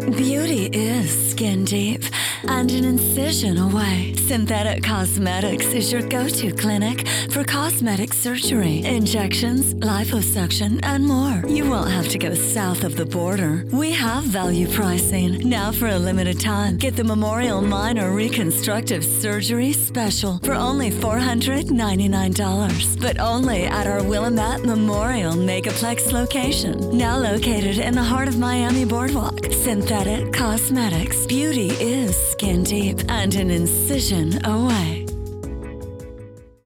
Beauty is skin deep and an incision away. Synthetic Cosmetics is your go-to clinic for cosmetic surgery, injections, liposuction, and more. You won't have to go south of the border. We have value pricing. Now for a limited time, get the Memorial Minor Reconstructive Surgery Special for only $499, but only at our Willamette Memorial Megaplex location, now located in the heart of Miami Boardwalk. Synthetic Cosmetics. Beauty is skin deep and an incision away.